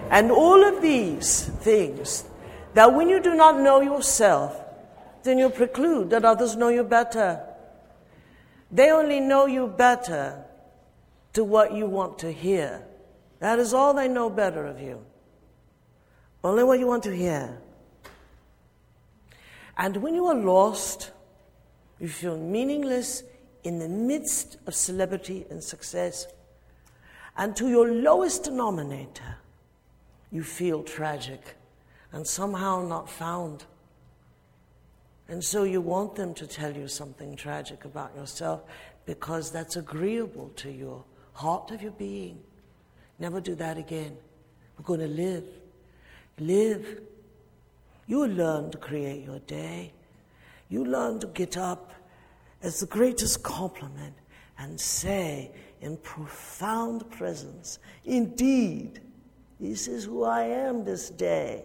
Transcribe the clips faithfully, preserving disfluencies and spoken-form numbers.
And all of these things, that when you do not know yourself, then you preclude that others know you better. They only know you better to what you want to hear. That is all they know better of you. Only what you want to hear. And when you are lost, you feel meaningless in the midst of celebrity and success. And to your lowest denominator, you feel tragic and somehow not found. And so you want them to tell you something tragic about yourself because that's agreeable to your heart of your being. Never do that again. We're going to live. Live. You learn to create your day. You learn to get up as the greatest compliment and say in profound presence, indeed, this is who I am this day.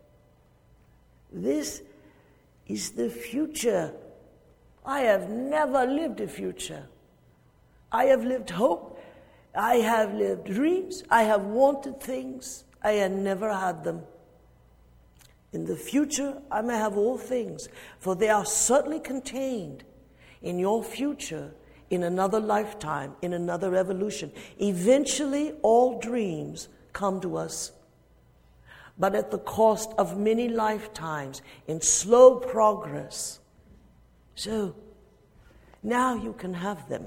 This is the future. I have never lived a future. I have lived hope. I have lived dreams. I have wanted things. I have never had them. In the future, I may have all things, for they are certainly contained in your future, in another lifetime, in another evolution. Eventually, all dreams come to us, but at the cost of many lifetimes, in slow progress. So, now you can have them.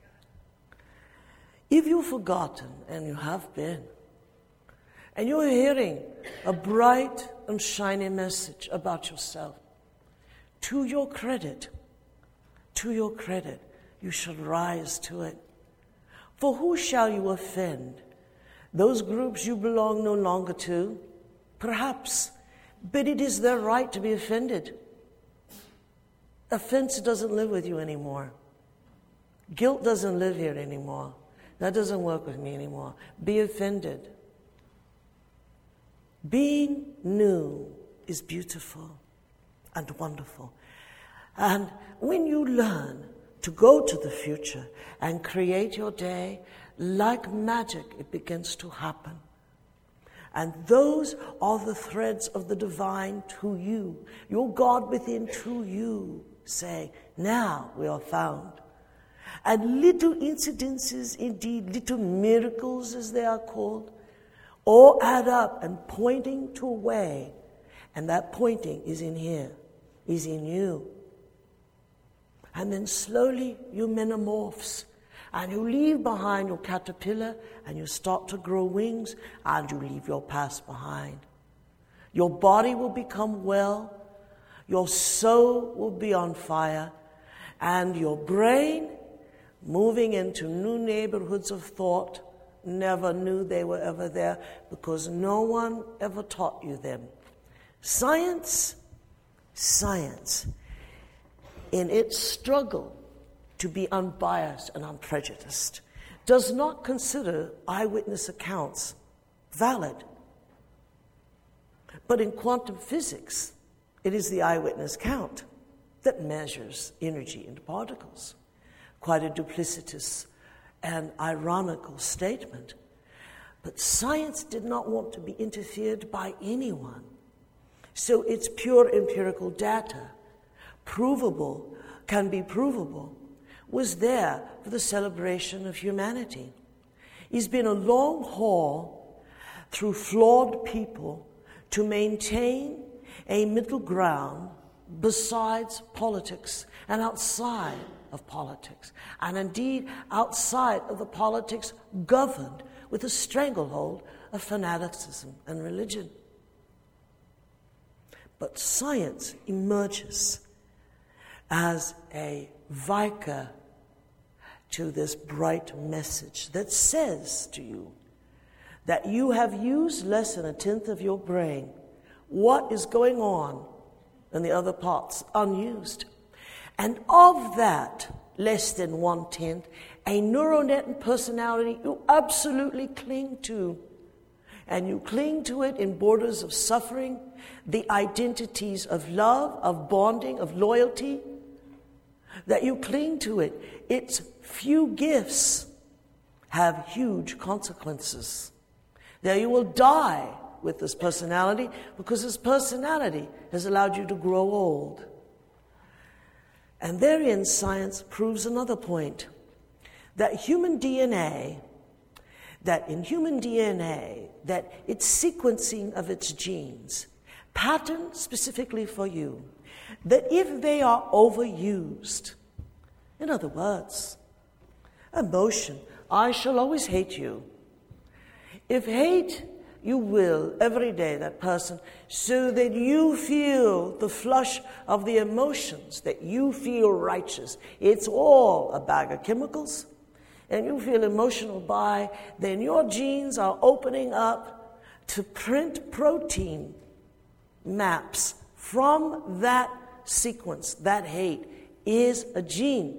If you've forgotten, and you have been, and you're hearing a bright and shiny message about yourself, to your credit, to your credit, you should rise to it. For who shall you offend? Those groups you belong no longer to? Perhaps, but it is their right to be offended. Offense doesn't live with you anymore. Guilt doesn't live here anymore. That doesn't work with me anymore. Be offended. Being new is beautiful and wonderful. And when you learn to go to the future and create your day, like magic, it begins to happen. And those are the threads of the divine to you. Your God within to you say, now we are found. And little incidences, indeed, little miracles as they are called, all add up and pointing to a way. And that pointing is in here, is in you. And then slowly you metamorphose. And you leave behind your caterpillar and you start to grow wings and you leave your past behind. Your body will become well. Your soul will be on fire. And your brain, moving into new neighborhoods of thought, never knew they were ever there because no one ever taught you them. Science, science, in its struggle to be unbiased and unprejudiced, does not consider eyewitness accounts valid. But in quantum physics, it is the eyewitness count that measures energy into particles. Quite a duplicitous and ironical statement. But science did not want to be interfered by anyone. So its pure empirical data, provable, can be provable, was there for the celebration of humanity. It's been a long haul through flawed people to maintain a middle ground besides politics and outside of politics, and indeed outside of the politics governed with a stranglehold of fanaticism and religion. But science emerges as a vicar to this bright message that says to you that you have used less than a tenth of your brain. What is going on in the other parts unused? And of that less than one-tenth, a neural net and personality you absolutely cling to. And you cling to it in borders of suffering, the identities of love, of bonding, of loyalty, that you cling to it. Its few gifts have huge consequences. That you will die with this personality because this personality has allowed you to grow old. And therein, science proves another point, that human D N A, that in human D N A, that its sequencing of its genes, patterned specifically for you, that if they are overused, in other words, emotion, I shall always hate you. If hate, you will every day, that person, so that you feel the flush of the emotions, that you feel righteous. It's all a bag of chemicals, and you feel emotional by, then your genes are opening up to print protein maps from that sequence. That hate is a gene.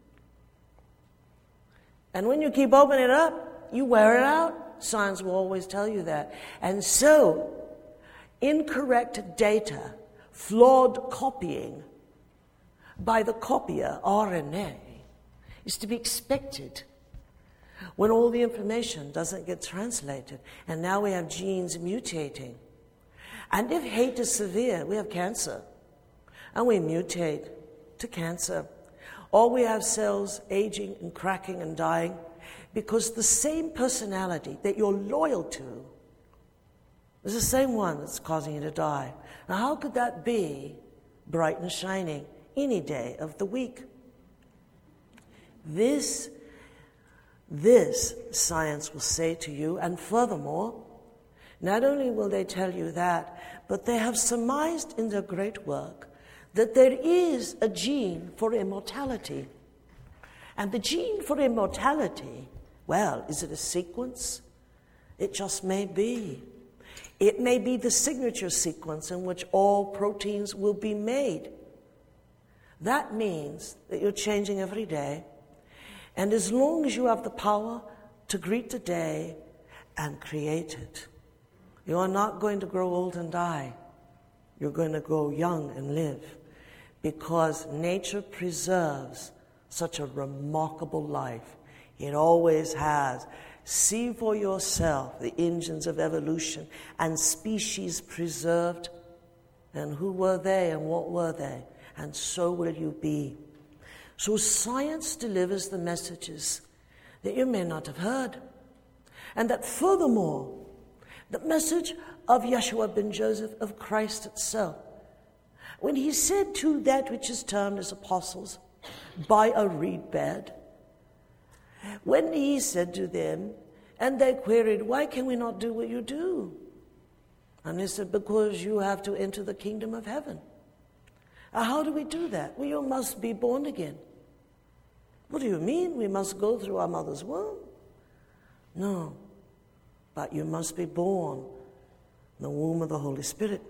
And when you keep opening it up, you wear it out. Science will always tell you that. And so, incorrect data, flawed copying by the copier, R N A, is to be expected when all the information doesn't get translated. And now we have genes mutating. And if hate is severe, we have cancer. And we mutate to cancer. Or we have cells aging and cracking and dying because the same personality that you're loyal to is the same one that's causing you to die. Now, how could that be bright and shining any day of the week? This, this science will say to you, and furthermore, not only will they tell you that, but they have surmised in their great work that there is a gene for immortality. And the gene for immortality, well, is it a sequence? It just may be. It may be the signature sequence in which all proteins will be made. That means that you're changing every day. And as long as you have the power to greet the day and create it, you are not going to grow old and die. You're going to grow young and live, because nature preserves such a remarkable life. It always has. See for yourself the engines of evolution and species preserved. And who were they and what were they? And so will you be. So science delivers the messages that you may not have heard. And that furthermore, the message of Yeshua ben Joseph, of Christ itself, when he said to that which is termed as apostles by a reed bed, when he said to them, and they queried, why can we not do what you do? And he said, because you have to enter the kingdom of heaven. Uh, how do we do that? Well, you must be born again. What do you mean? We must go through our mother's womb? No, but you must be born in the womb of the Holy Spirit.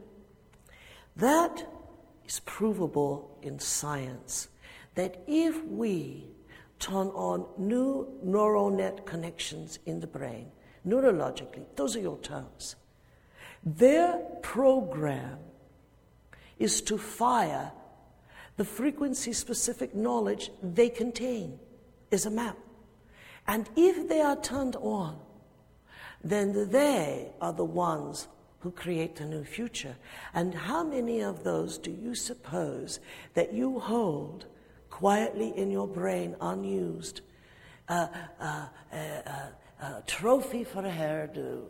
That is provable in science, that if we turn on new neural net connections in the brain, neurologically, those are your terms, their program is to fire the frequency-specific knowledge they contain, is a map. And if they are turned on, then they are the ones who create the new future. And how many of those do you suppose that you hold quietly in your brain, unused, uh, uh, uh, uh, uh, trophy for a hairdo?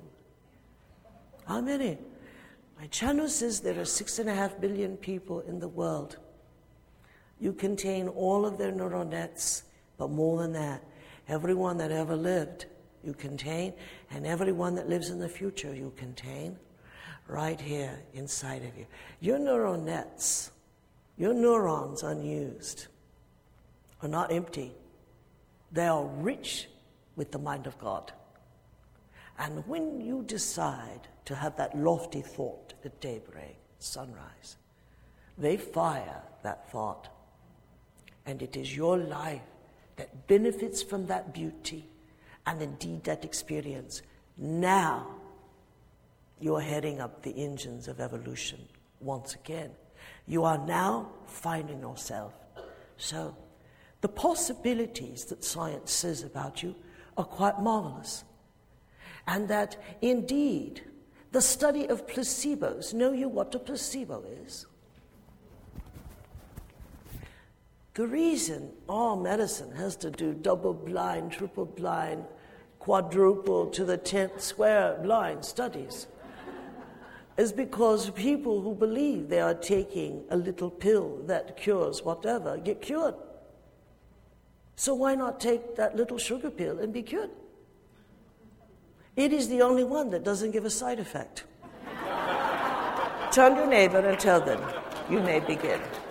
How many? My channel says there are six and a half billion people in the world. You contain all of their neural nets, but more than that, everyone that ever lived, you contain, and everyone that lives in the future, you contain, right here inside of you. Your neural nets, your neurons unused, are not empty. They are rich with the mind of God. And when you decide to have that lofty thought at daybreak, sunrise, they fire that thought. And it is your life that benefits from that beauty and indeed that experience. Now, you're heading up the engines of evolution once again. You are now finding yourself. So, the possibilities that science says about you are quite marvelous. And that, indeed, The study of placebos. Know you what a placebo is? The reason all medicine has to do double-blind, triple-blind, quadruple to the tenth square blind studies is because people who believe they are taking a little pill that cures whatever get cured. So why not take that little sugar pill and be cured? It is the only one that doesn't give a side effect. Turn to your neighbor and tell them, you may begin.